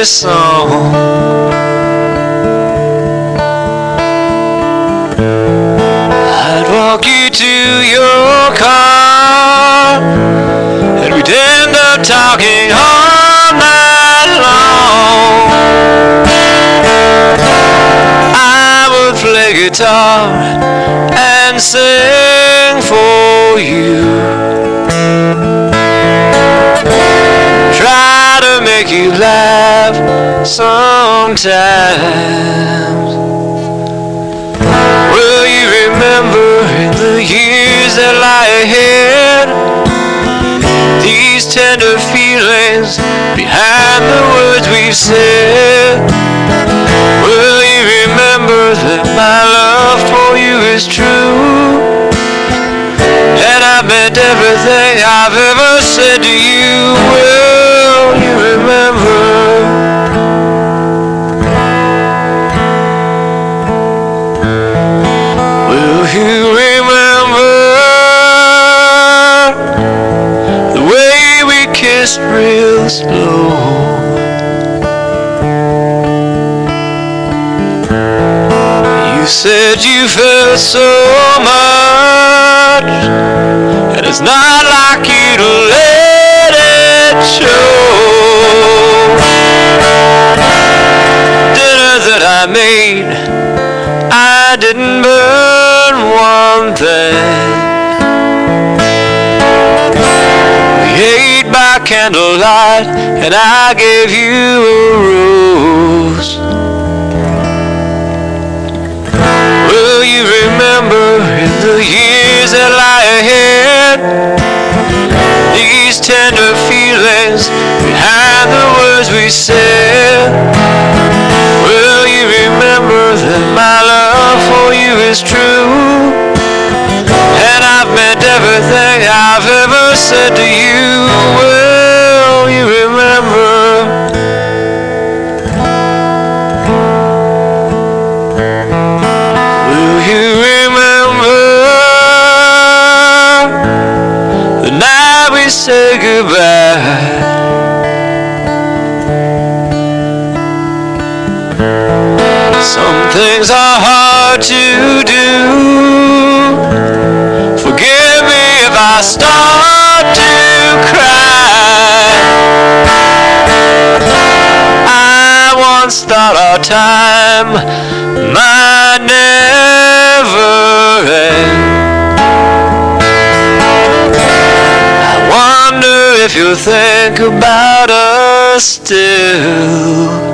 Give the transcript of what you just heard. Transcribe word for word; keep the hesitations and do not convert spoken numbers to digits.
every song. I'd walk you to your car, and we'd end up talking all night long. I would play guitar and sing for you, try to make you laugh sometimes. Will you remember in the years that lie ahead, these tender feelings behind the words we've said? Will you remember that my love for you is true, and I meant everything I've ever said to you? Will you remember? Will you remember the way we kissed real slow? You said you felt so much, and it's not like you to let it show. Dinner that I made, I didn't burn one thing. We ate by candlelight, and I gave you a rose. Will you remember in the years that lie ahead, these tender feelings behind the words we said? Will you remember that my love for you is true, and I've meant everything I've ever said to you? Will you remember? Will you remember the night we said goodbye? Some things are hard to do. Forgive me if I start to cry. I once thought our time might never end. I wonder if you'll think about us still.